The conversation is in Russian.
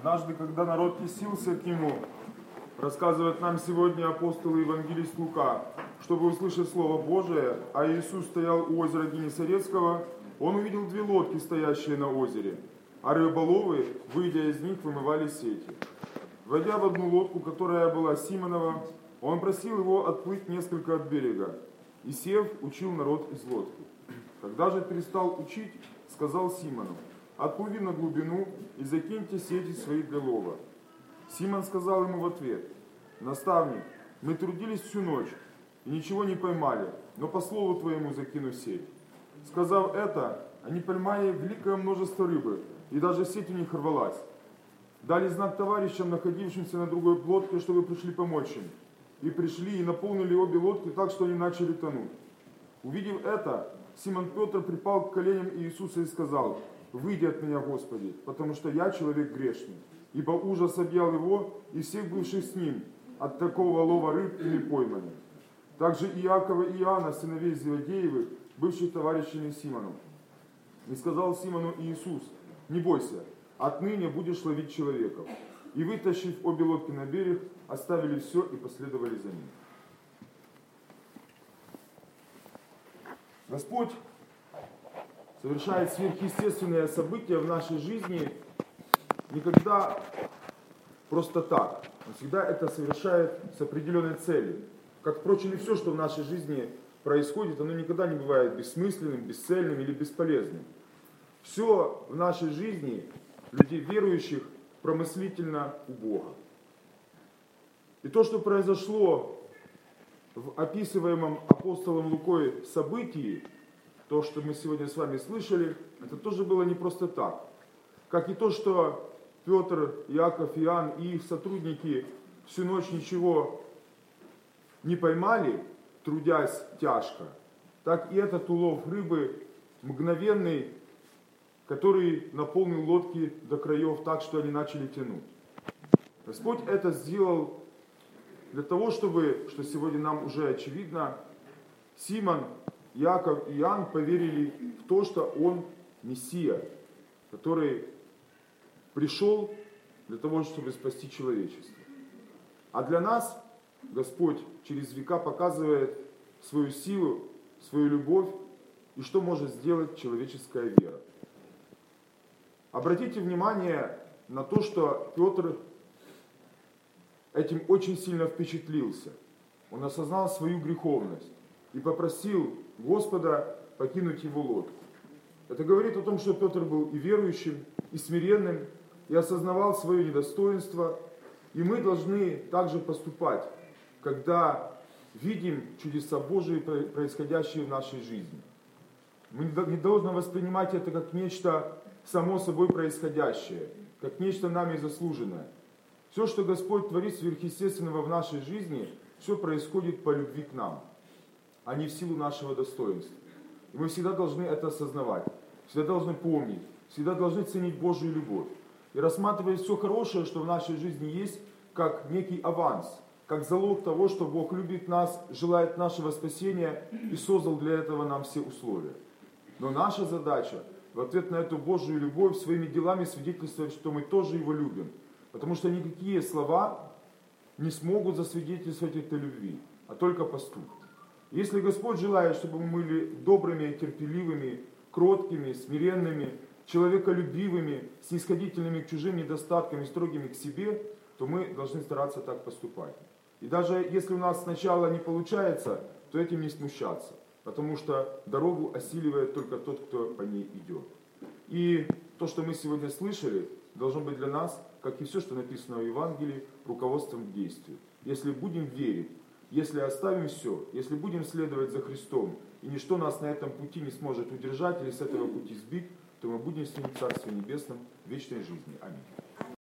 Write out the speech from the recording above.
Однажды, когда народ тесился к нему, рассказывает нам сегодня апостол и евангелист Лука, чтобы услышать Слово Божие, а Иисус стоял у озера Генесарецкого, он увидел две лодки, стоящие на озере, а рыболовы, выйдя из них, вымывали сети. Войдя в одну лодку, которая была Симонова, он просил его отплыть несколько от берега, и, сев, учил народ из лодки. Когда же перестал учить, сказал Симону: «Отплыви на глубину и закиньте сети свои для лова». Симон сказал ему в ответ: «Наставник, мы трудились всю ночь и ничего не поймали, но по слову твоему закину сеть». Сказав это, они поймали великое множество рыбы, и даже сеть у них рвалась. Дали знак товарищам, находившимся на другой лодке, чтобы пришли помочь им. И пришли, и наполнили обе лодки так, что они начали тонуть. Увидев это, Симон Петр припал к коленям Иисуса и сказал: «Выйди от меня, Господи, потому что я человек грешный». Ибо ужас объял его и всех бывших с ним от такого лова рыб ими пойманных. Также Иакова и Иоанна, сыновей Зеведеевых, бывших товарищами Симону. И сказал Симону Иисус: «Не бойся, отныне будешь ловить человеков». И, вытащив обе лодки на берег, оставили все и последовали за ним. Господь совершает сверхъестественные события в нашей жизни никогда просто так. Он всегда это совершает с определенной целью. Как, впрочем, и все, что в нашей жизни происходит, оно никогда не бывает бессмысленным, бесцельным или бесполезным. Все в нашей жизни, людей верующих, промыслительно у Бога. И то, что произошло в описываемом апостолом Лукой событии, то, что мы сегодня с вами слышали, это тоже было не просто так. Как и то, что Петр, Иаков, Иоанн и их сотрудники всю ночь ничего не поймали, трудясь тяжко, так и этот улов рыбы мгновенный, который наполнил лодки до краев так, что они начали тянуть. Господь это сделал для того, чтобы, что сегодня нам уже очевидно, Симон, Иаков и Иоанн поверили в то, что он Мессия, который пришел для того, чтобы спасти человечество. А для нас Господь через века показывает свою силу, свою любовь и что может сделать человеческая вера. Обратите внимание на то, что Петр этим очень сильно впечатлился. Он осознал свою греховность и попросил Господа покинуть его лодку. Это говорит о том, что Петр был и верующим, и смиренным, и осознавал свое недостоинство. И мы должны также поступать, когда видим чудеса Божии, происходящие в нашей жизни. Мы не должны воспринимать это как нечто само собой происходящее, как нечто нами заслуженное. Все, что Господь творит сверхъестественного в нашей жизни, все происходит по любви к нам, а не в силу нашего достоинства. И мы всегда должны это осознавать, всегда должны помнить, всегда должны ценить Божию любовь. И рассматривать все хорошее, что в нашей жизни есть, как некий аванс, как залог того, что Бог любит нас, желает нашего спасения и создал для этого нам все условия. Но наша задача в ответ на эту Божию любовь своими делами свидетельствовать, что мы тоже Его любим. Потому что никакие слова не смогут засвидетельствовать этой любви, а только поступки. Если Господь желает, чтобы мы были добрыми, терпеливыми, кроткими, смиренными, человеколюбивыми, снисходительными к чужим недостаткам и строгими к себе, то мы должны стараться так поступать. И даже если у нас сначала не получается, то этим не смущаться, потому что дорогу осиливает только тот, кто по ней идет. И то, что мы сегодня слышали, должно быть для нас, как и все, что написано в Евангелии, руководством к действию. Если будем верить, если оставим все, если будем следовать за Христом, и ничто нас на этом пути не сможет удержать или с этого пути сбить, то мы будем с Ним в Царстве Небесном в вечной жизни. Аминь.